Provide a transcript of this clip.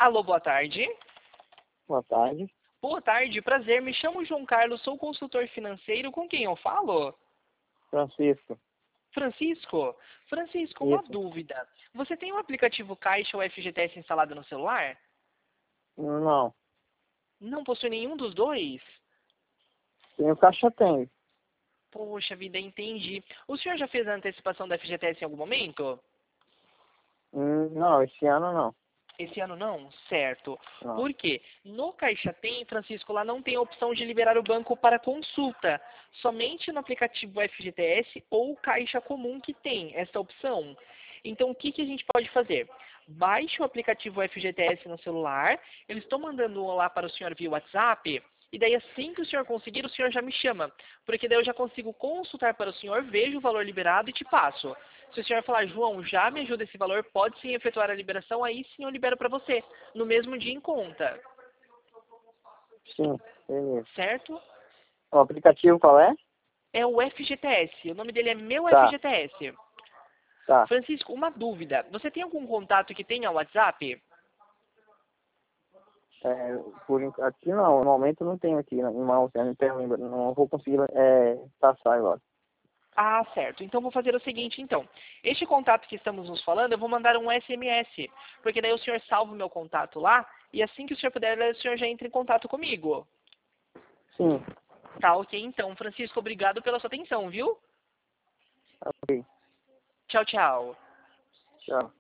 Alô, boa tarde. Boa tarde. Boa tarde, prazer. Me chamo João Carlos, sou consultor financeiro. Com quem eu falo? Francisco. Francisco? Francisco, uma Isso. dúvida. Você tem o aplicativo Caixa ou FGTS instalado no celular? Não. Não possui nenhum dos dois? Tem o Caixa Tem. Poxa vida, entendi. O senhor já fez a antecipação da FGTS em algum momento? Não, esse ano não. Esse ano não? Certo. Não. Por quê? No Caixa Tem, Francisco, lá não tem a opção de liberar o banco para consulta. Somente no aplicativo FGTS ou Caixa Comum que tem essa opção. Então, o que a gente pode fazer? Baixe o aplicativo FGTS no celular. Eu estou mandando lá para o senhor via WhatsApp. E daí, assim que o senhor conseguir, o senhor já me chama. Porque daí eu já consigo consultar para o senhor, vejo o valor liberado e te passo. Se o senhor falar, João, já me ajuda esse valor, pode sim efetuar a liberação, aí sim eu libero para você, no mesmo dia em conta. Sim, beleza. Certo? O aplicativo qual é? É o FGTS. O nome dele é Meu Tá, FGTS. tá. Francisco, uma dúvida. Você tem algum contato que tenha WhatsApp? Aqui não, no momento não tenho aqui, não, não vou conseguir passar agora. Ah, certo. Então vou fazer o seguinte, então. Este contato que estamos nos falando, eu vou mandar um SMS, porque daí o senhor salva o meu contato lá, e assim que o senhor puder, o senhor já entra em contato comigo. Sim, Tá, ok. Então, Francisco, obrigado pela sua atenção, viu? ok. Tchau, tchau. Tchau.